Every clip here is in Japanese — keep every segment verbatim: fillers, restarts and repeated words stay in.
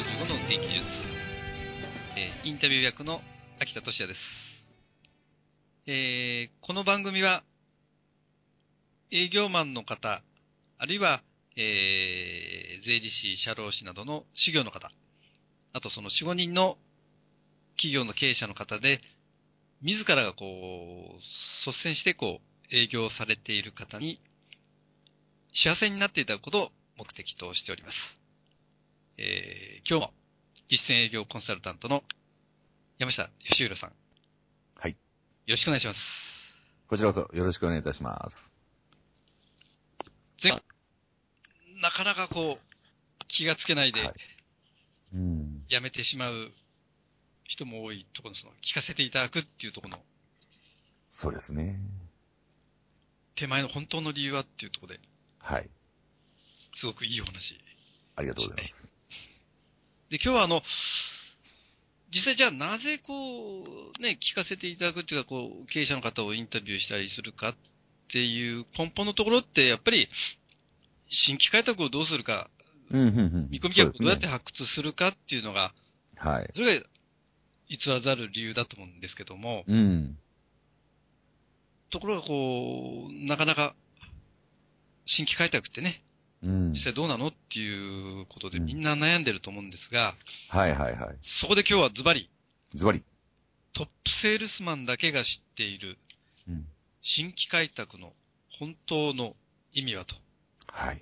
後の天気術、えーインタビュー役の秋田俊也です。えーこの番組は営業マンの方、あるいは、えー税理士、社労士などの事業の方、あとそのよん、ごにんの企業の経営者の方で、自らがこう、率先してこう、営業されている方に、幸せになっていただくことを目的としております。えー今日も実践営業コンサルタントの山下義弘さん。 はい。 よろしくお願いします。 こちらこそよろしくお願いいたします。 前なかなかこう、気がつけないではい。うん。 やめてしまう人も多いところの、その聞かせていただくっていうところのそうですね。 手前の本当の理由はっていうところで、 はい。 すごくいいお話。 ありがとうございます。 で、今日はあの、実際じゃあなぜこう、ね、聞かせていただくっていうか、こう、経営者の方をインタビューしたりするかっていう根本のところって、やっぱり、新規開拓をどうするか、 うん、うん、うん。 見込み客をそうですね。 どうやって発掘するかっていうのが、 はい。 それが偽らざる理由だと思うんですけども、 うん。 ところがこう、なかなか、新規開拓ってね、 うん。 実際どうなのっていうことでうん。 みんな悩んでると思うんですが、 はいはいはい。 そこで今日はズバリ、 ズバリ。 トップセールスマンだけが知っているうん。 新規開拓の本当の意味はとはい。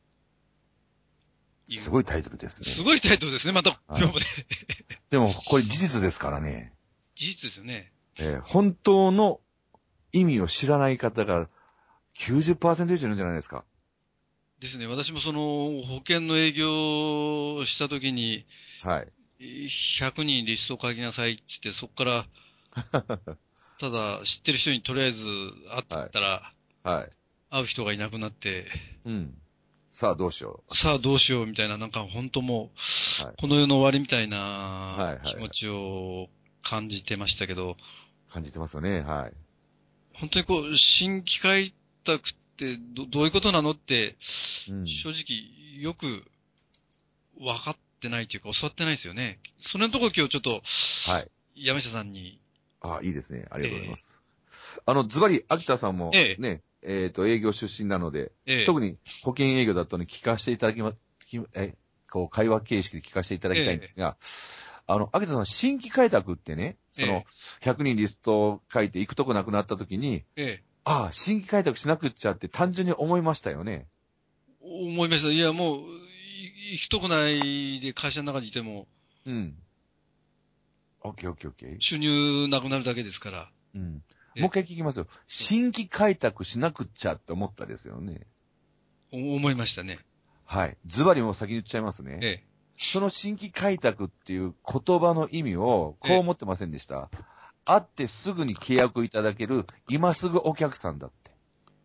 いう。 すごいタイトルですね。 すごいタイトルですね、またはい。 今日もね。 でも、これ事実ですからね。 事実ですよね。 えー本当の意味を知らない方がきゅうじゅっパーセント以上いるんじゃないですか。 ですね、私もその保険の営業をしたときに、 はい。 ひゃくにんリストを書きなさいって言って、そこから、ただ知ってる人にとりあえず会ってはい。 ったら、 はい。 会う人がいなくなって、 うん。さあ、どうしよさあどうしようみたいな、なんか本当もう、 う。はい。 この世の終わりみたいはいはいはい。 な気持ちを感じてましたけど、 感じてますよね。はい。 本当にこう、新規開拓ってどどういうことなのって、 うん。 正直よく分かってないというか教わってないですよね。それのところ今日ちょっと、 はい。 山下さんに、 あ、いいですね。ありがとうございまえす。あの、ズバリ、秋田さんー、 もえね、えっと、営業出身なので、 ー、え特に保険営業だったのに聞かせていただきま、きえ、こう、会話形式で聞かせていただー、 きたいんでえすが、あの、秋田さん、新規開拓ってね、 ー、 その、 えひゃくにんリストを書いて行くとこなくなった時に、 ー、えああ、新規開拓しなくっちゃって単純に思いましたよね。 ー、思いました。いや、もう、い行くとこないで会社の中にいても、 うん。オッケーオッケーオッケー。 収入なくなるだけですから。 うん。もう一え回聞きますよ。新規開拓しなくっちゃって思ったですよね。 お思いましたね。 はい。ズバリもう先に言っちゃいますね。 えその新規開拓っていう言葉の意味をえ、ええ。 こう思ってませんでした。会ってすぐに契約いただける今すぐお客さんだって。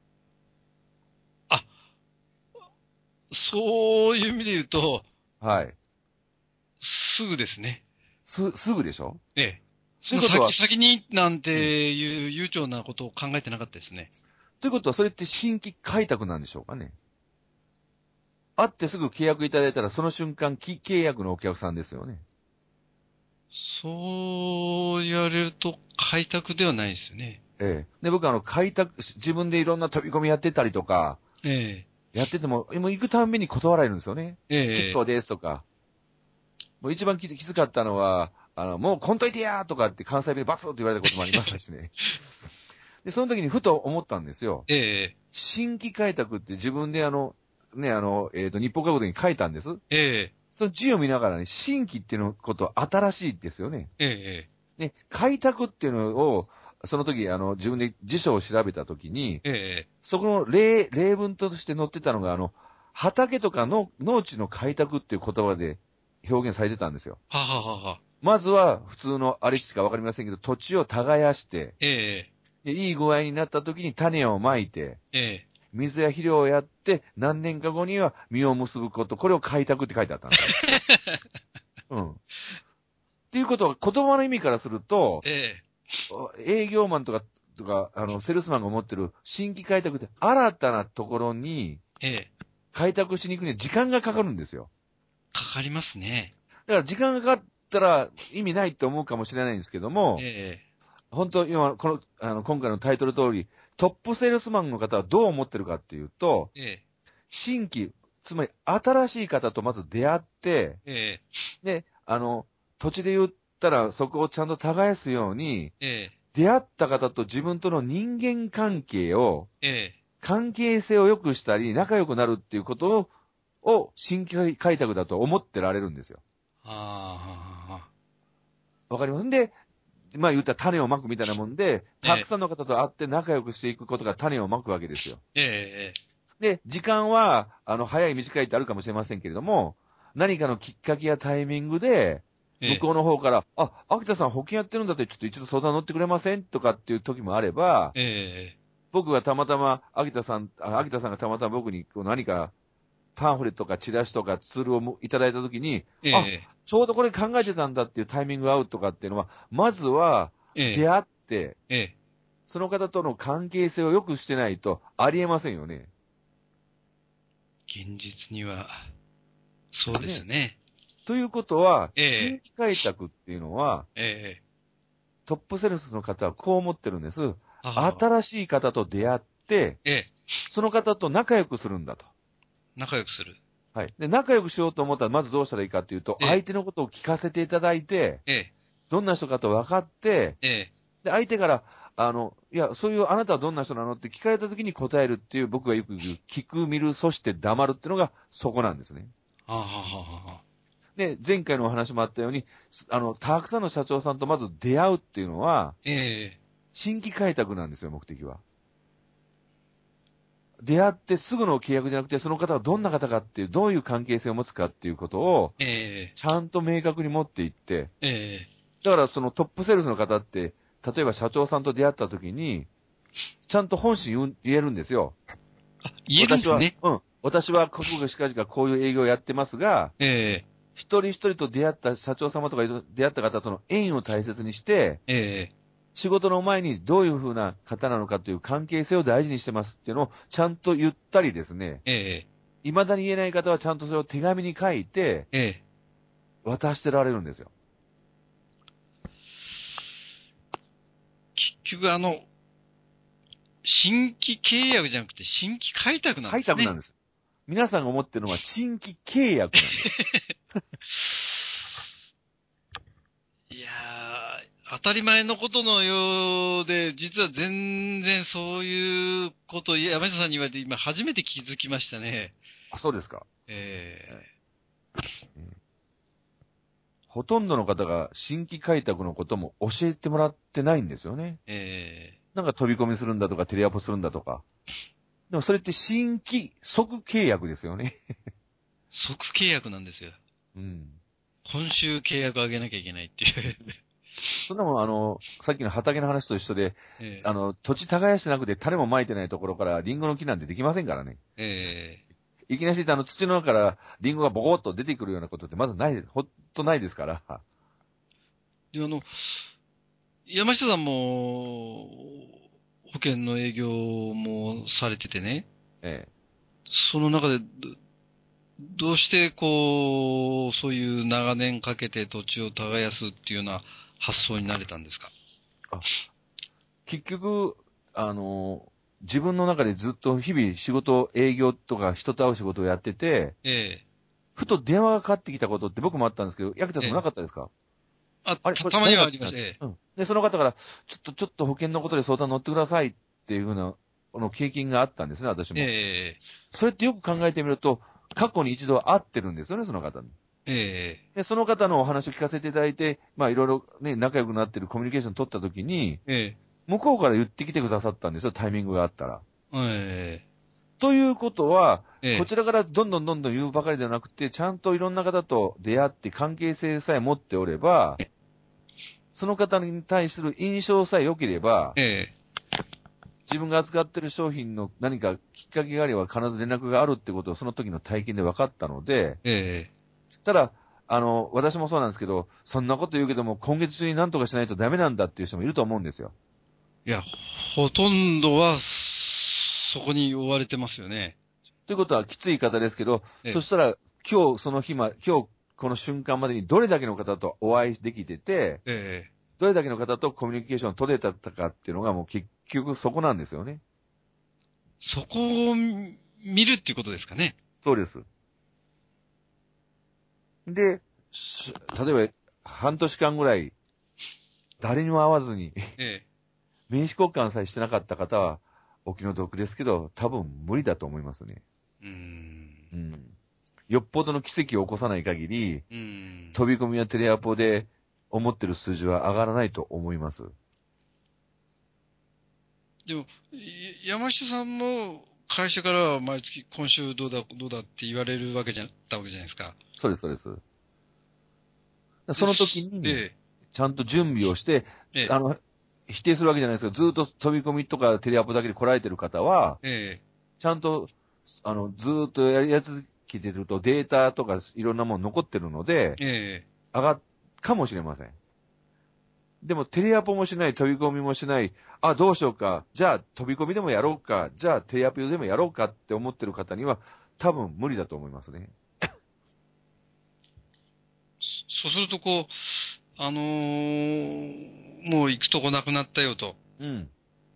あ、そういう意味で言うと、 はい。 すぐですね。 す、すぐでしょええ。その先、 ということは、 先になんうん。 ていう悠長なことを考えてなかったですね。 ということはそれって新規開拓なんでしょうかね。会ってすぐ契約いただいたらその瞬間、既契約のお客さんですよね。 そう言われると開拓ではないですよね。 ええ。で、僕あの、開拓、自分でいろんな飛び込みやってたりとか、 ええ、 やってても、もう行くたんびに断られるんですよね。結ええ、 構ですとか。もう一番ききつかったのは、あの、もう来んといてやーとかって関西弁でバツッと言われたこともありましたしね。で、その時にふと思ったんですよ。 ええ、 新規開拓って自分であの、ね、あの、えっ、と、日報書くときに書いたんです。 ええ、 その字を見ながらね、新規っていうのことは新しいですよね。 ええ、 ね、開拓っていうのを、その時、あの、自分で辞書を調べたときに、 ええ、 そこの例、例文として載ってたのが、あの、畑とかの農地の開拓っていう言葉で表現されてたんですよ。 はははは。 まずは、普通のあれしかわかりませんけど、土地を耕して、 ええ、 でいい具合になった時に種をまいて、 ええ。 水や肥料をやって、何年か後には実を結ぶこと、これを開拓って書いてあったんですね。うん。っていうことは、言葉の意味からすると、 ええ、 営業マンとか、とか、あの、セールスマンが思ってる新規開拓って新たなところにええ。 開拓しに行くには時間がかかるんですよ。 かかりますね。 だから時間がかかったら意味ないと思うかもしれないんですけども、 ええ本当、今、この、あの、今回のタイトル通り、トップセールスマンの方はどう思ってるかっていうと、 ええ新規、つまり新しい方とまず出会って、 ええで、あの、土地で言ったらそこをちゃんと耕すように、 ええ出会った方と自分との人間関係を、 ええ関係性を良くしたり、仲良くなるっていうことを、を新規開拓だと思ってられるんですよ。 ああ、 わかりますんで、まあ言ったら種をまくみたいなもんで、 ええたくさんの方と会って仲良くしていくことが種をまくわけですよ。 ええで、時間は、あの、早い短いってあるかもしれませんけれども、何かのきっかけやタイミングで、 ええ向こうの方から、あ、秋田さん保険やってるんだってちょっと一度相談乗ってくれませんとかっていう時もあれば、 ええ僕がたまたま、秋田さん、あ秋田さんがたまたま僕にこう何かパンフレットとかチラシとかツールをもいただいた時に、あ、 ええちょうどこれ考えてたんだっていうタイミングが合うとかっていうのは、まずはえ出会って、 ええその方との関係性を良くしてないとありえませんよね。 現実には、そうですですね。 ね。 ということは、 え新え規開拓っていうのは、 ええトップセールスの方はこう思ってるんです。 ああ、 新しい方と出会って、 ええその方と仲良くするんだと。 仲良くする。 はい。で、仲良くしようと思ったら、まずどうしたらいいかっていうと、 ええ相手のことを聞かせていただいて、 ええどんな人かと分かって、 ええで、相手から、あの、いや、そういうあなたはどんな人なのって聞かれた時に答えるっていう僕がよく言う、聞く、見る、そして黙るっていうのがそこなんですね。 はあ、はあはあはあ、 で、前回のお話もあったように、あの、たくさんの社長さんとまず出会うっていうのは、 ええ新規開拓なんですよ、目的は。出会ってすぐの契約じゃなくて、その方がどんな方かっていう、どういう関係性を持つかっていうことを、 ええちゃんと明確に持っていって、 ええだからそのトップセールスの方って、例えば社長さんと出会った時に、ちゃんと本心言う言えるんですよ。 あ、言えるんで私は、 すね。 うん。私は国語しかじかこういう営業をやってますが、 ええ一人一人と出会った社長様とか出会った方との縁を大切にして、 ええ仕事の前にどういう風な方なのかという関係性を大事にしてますっていうのをちゃんと言ったりですね。 ええ未だに言えない方はちゃんとそれを手紙に書いてええ渡してられるんですよ。 結局あの、新規契約じゃなくて新規開拓なんですね。 開拓なんです。皆さんが思ってるのは新規契約なんです。 いやー、当たり前のことのようで、実は全然そういうことを山下さんに言われて今初めて気づきましたね。 あ、そうですか。 えほとんどの方が新規開拓のことも教えてもらってないんですよね。 ー、えなんか飛び込みするんだとかテレアポするんだとか。でもそれって新規即契約ですよね。 ー、即契約なんですよ。 うん。 今週契約上げなきゃいけないっていう。 そんなもん、あの、さっきの畑の話と一緒で、 えあの、土地耕してなくて種もまいてないところからリンゴの木なんてできませんからね。 ー、えいきなりあの土の中からリンゴがボコッと出てくるようなことってまずない、ほんとないですから。 ー、で、あの、山下さんも、保険の営業もされててね、 ええ。 その中でど、どうしてこう、そういう長年かけて土地を耕すっていうような発想になれたんですか？ あ、結局、あの、自分の中でずっと日々仕事、営業とか人と会う仕事をやってて、 ええ、 ふと電話がかかってきたことって僕もあったんですけど、ヤクタさんもなええ。 かったですか？ あ、 あれた、たまにこれ誰だっはありました。ええ。 たうん。で、その方から、ちょっと、ちょっと保険のことで相談乗ってくださいっていうふうな、この経験があったんですね、私も。 ええ、 それってよく考えてみると、過去に一度会ってるんですよね、その方に。 ええ、 で、その方のお話を聞かせていただいて、まあいろいろね、仲良くなってるコミュニケーション取った時に、 え向こうから言ってきてくださったんですよ、タイミングがあったら。 え、えということは、 え、えこちらからどんどんどんどん言うばかりではなくて、ちゃんといろんな方と出会って関係性さえ持っておれば、その方に対する印象さえ良ければ、 え、ええ、 自分が扱っている商品の何かきっかけがあれば必ず連絡があるってことをその時の体験で分かったので、 ええ。 ただ、あの、私もそうなんですけど、そんなこと言うけども、今月中に何とかしないとダメなんだっていう人もいると思うんですよ。 いや、ほとんどは、そこに追われてますよね。 ということはきつい言い方ですけど、 ええ、 そしたら今日その日ま、今日この瞬間までにどれだけの方とお会いできてて、 ええ。 どれだけの方とコミュニケーション取れたかっていうのがもう結局そこなんですよね。 そこを見るっていうことですかね。 そうです。で、例えば半年間ぐらい誰にも会わずにええ。 名刺交換さえしてなかった方はお気の毒ですけど多分無理だと思いますね。 うーん。 うん。よっぽどの奇跡を起こさない限り、 うーん。 飛び込みやテレアポで思ってる数字は上がらないと思います。 でも、い山下さんも会社からは毎月今週どうだ、どうだって言われるわけじゃったわけじゃないですか。 そうです、そうです。その時でに、 えちゃんと準備をして、 え。ええ。 あの、否定するわけじゃないですけど、ずっと飛び込みとかテレアポだけで来られてる方は、 ええ。 ちゃんと、あの、ずーっとやり続けてるとデータとかいろんなもの残ってるので、 ええ。 上がっ、かもしれません。でも、テレアポもしない、飛び込みもしない、あ、どうしようか、じゃあ飛び込みでもやろうか、じゃあテレアポでもやろうかって思ってる方には、多分無理だと思いますね。 そうするとこう、あのーもう行くとこなくなったよとうん。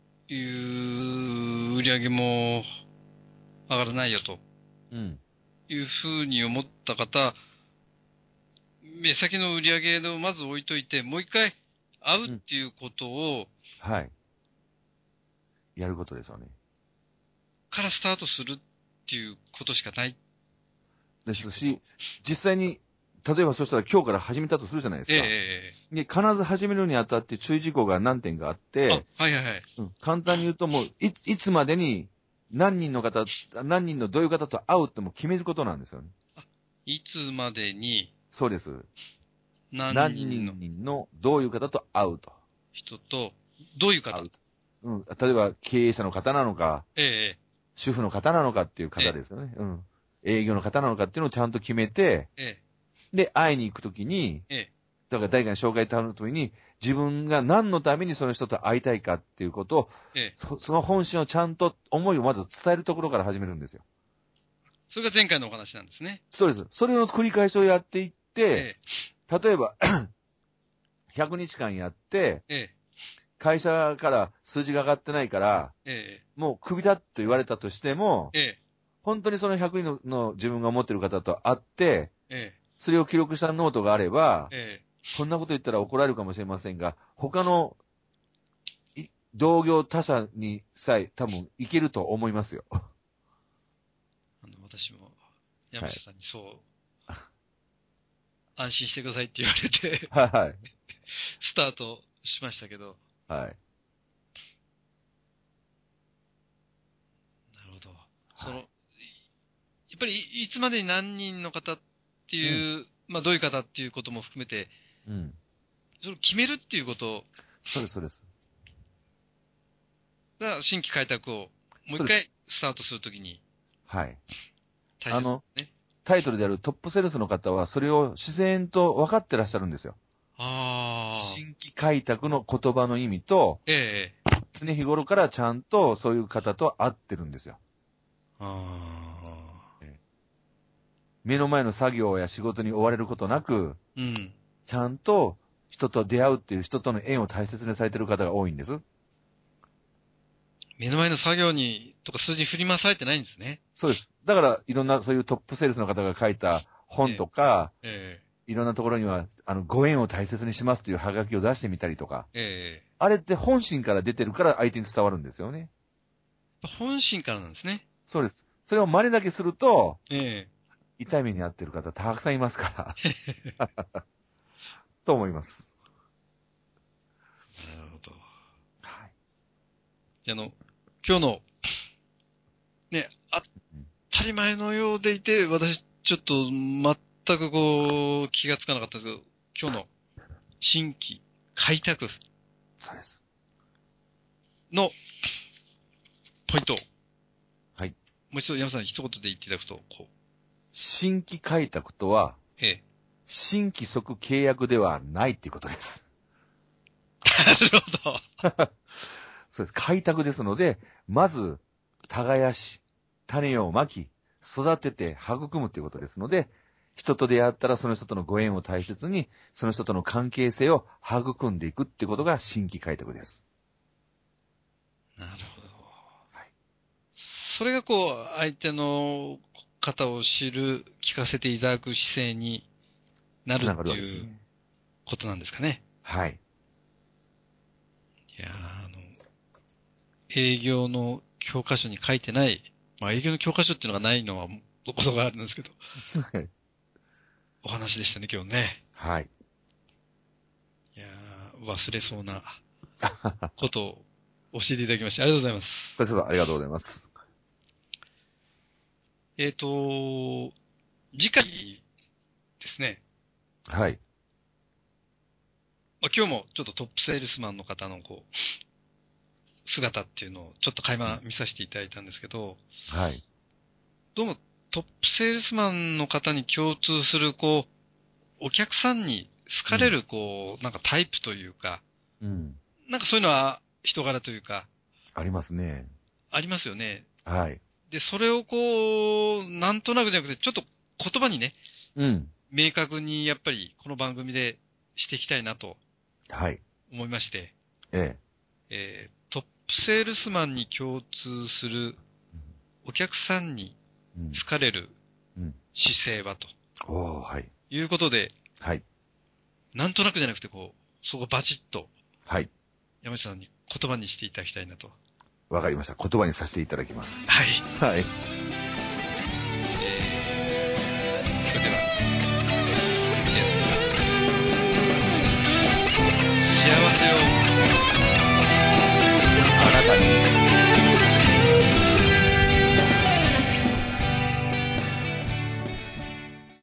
いう売り上げも上がらないよとうん。 いうふうに思った方、目先の売り上げをまず置いといて、もう一回会うっうん。 ていうことを、 はい。やることですよね。 からスタートするっていうことしかないってですし、 いうこと。 実際に、例えばそしたら今日から始めたとするじゃないですええ、 か。 ええ。 で、必ず始めるにあたって注意事項が何点かあっあ、 て、 はいはいはい。 うん、簡単に言うともう、いつ、いつまでに何人の方、何人のどういう方と会うっても決めることなんですよね。 いつまでにそうです。 何何人の人のどういう方と会うと。 人と、どういう方。 会うと。うん。例えば経営者の方なのか、 ええ、 主婦の方なのかっていうええ、 方ですよね。うん。営業の方なのかっていうのをちゃんと決めて、 ええ、 で、会いに行くときに、 ええ、 だから誰かに紹介頼むときに、自分が何のためにその人と会いたいかっていうことを、 ええ。 そその本心をちゃんと思いをまず伝えるところから始めるんですよ。 それが前回のお話なんですね。 そうです。それの繰り返しをやっていって、 え例えば、ひゃくにちかんやって、 え、ええ、 会社から数字が上がってないから、 えもうクビだと言われたとしても、 え、ええ、 本当にそのひゃくにんのの自分が持ってる方と会って、 えそれを記録したノートがあれば、 え、ええ。 こんなこと言ったら怒られるかもしれませんが、他のい同業他社にさえ多分いけると思いますよ。 あの、私もはい。 山下さんにそう安心してくださいって言われてはい。 スタートしましたけど。 はい。 なるほど。その、やはい。 っぱりいつまでに何人の方ってうん。 いう、まあどういう方っていうことも含めて、 うん。 それを決めるっていうことそうです、そうです。 が新規開拓をもう一そうです。 回スタートするときにはい。 大切あの、 ね。 タイトルであるトップセールスの方は、それを自然と分かってらっしゃるんですよ。 ああ、 新規開拓の言葉の意味と、 ええ、 常日頃からちゃんとそういう方と会ってるんですよ。 ああ、 目の前の作業や仕事に追われることなく、 うん。 ちゃんと人と出会うっていう人との縁を大切にされてる方が多いんです。 目の前の作業に、とか数字に振り回されてないんですね。 そうです。だから、いろんなそういうトップセールスの方が書いた本えとか、 え、 いろんなところには、あの、ご縁を大切にしますというハガキを出してみたりとか、 ええ、えあれって本心から出てるから相手に伝わるんですよね。 え。本心からなんですね。 そうです。それを真似だけすると、 ええ。 痛い目に遭ってる方たくさんいますから、と思います。 なるほど。 はい。 じゃあ、あの、今日の、ね、当たり前のようでいて、私、ちょっと、全くこう、気がつかなかったんですけど、今日の新規開拓そうです。 のポイントを、 はい。 もう一度山さん一言で言っていただくと、こう、 新規開拓とは、 ええ。 新規即契約ではないっていうことです。 なるほど。 そうです。開拓ですので、まず、耕し、種をまき、育てて育むっていうことですので、 人と出会ったらその人とのご縁を大切に、その人との関係性を育んでいくってことが新規開拓です。 なるほど。 はい。 それがこう、相手の方を知る、聞かせていただく姿勢になるつながっていうるわけですね。 ことなんですかね。 はい。 いやー、あの、営業の教科書に書いてない、まあ営業の教科書っていうのがないのはどこそこあるんですけど、お話でしたね、今日ね。 はい。 いやー、忘れそうなことを教えていただきましてありがとうございます。 こちらこそありがとうございます。 えーと、次回ですね、 はい。 まあ、今日もちょっとトップセールスマンの方のこう、姿っていうのをちょっと垣間見させていただいたんですけど、 はい。 どうもトップセールスマンの方に共通するこう、お客さんに好かれるこう、なんかタイプというか、 うん。 なんかそういうのは人柄というか、 ありますね。 ありますよね。 はい。 で、それをこう、なんとなくじゃなくて、ちょっと言葉にね、 うん。 明確にやっぱりこの番組でしていきたいなとはい。 思いまして、 ええー、トップセールスマンに共通するお客さんにえ。うん。 好かれるうん。 姿勢はとおー、はい。 いうことで、 はい。 なんとなくじゃなくてこう、そこバチッとはい。 山下さんに言葉にしていただきたいなと。 わかりました。言葉にさせていただきます。 はい。 はい。